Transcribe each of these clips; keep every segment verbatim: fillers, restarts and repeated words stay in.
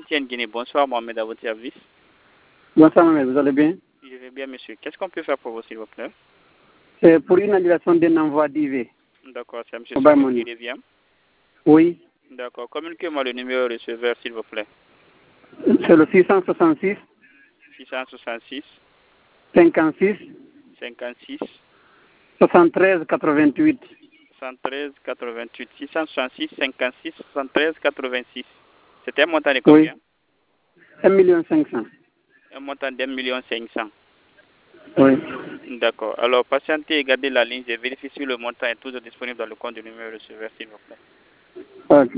T N Guinée, bonsoir Mohamed à votre service. Bonsoir Mohamed, vous allez bien? Je vais bien monsieur. Qu'est-ce qu'on peut faire pour vous s'il vous plaît? C'est pour une annulation d'un envoi d'I V. D'accord, c'est monsieur Mobile Soumou Money. qui revient. Oui, D'accord, communiquez-moi le numéro receveur s'il vous plaît. c'est le six cent soixante-six, six cent soixante-six, cinquante-six, cinquante-six, soixante-treize, quatre-vingt-huit. soixante-treize, quatre-vingt-huit. six cent soixante-six, cinquante-six, soixante-treize, quatre-vingt-six. C'était un montant de combien? Oui, un million cinq cents. Un montant d'un million cinq cents. Oui. D'accord. Alors, patientez et gardez la ligne. Je vérifie si le montant est toujours disponible dans le compte du numéro receveur, s'il vous plaît. Ok.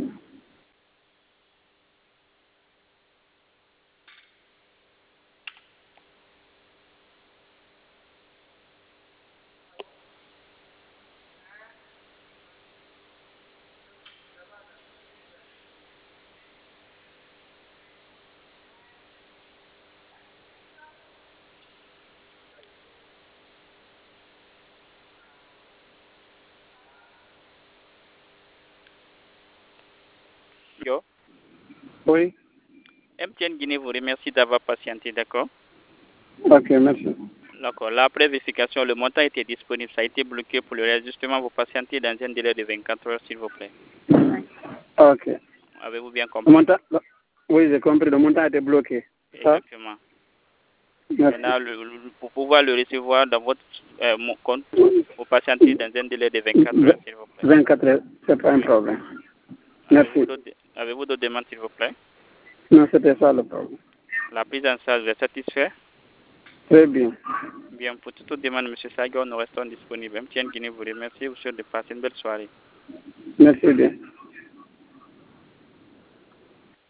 Yo. Oui. M T N Guinée vous remercie d'avoir patienté, d'accord? Ok, merci. D'accord. Là, après vérification, le montant était disponible. Ça a été bloqué pour le réajustement. Vous patientez dans un délai de vingt-quatre heures, s'il vous plaît. Ok. Avez-vous bien Le compris? montant, oui, j'ai compris. Le montant a été bloqué. Ça? Exactement. Merci. Maintenant, le, le, pour pouvoir le recevoir dans votre euh, mon compte, vous patientez dans un délai de vingt-quatre heures, s'il vous plaît. vingt-quatre heures, c'est pas un Oui. problème. Avez-vous Merci. d'autres avez-vous d'autres demandes, s'il vous plaît? Non, c'était ça le problème. La prise en charge est satisfaite? Très bien. Bien, pour toute autre demande, M. Sagon, nous restons disponibles. M T N Guinée vous remercie. Vous souhaite de passer une belle soirée. Merci bien.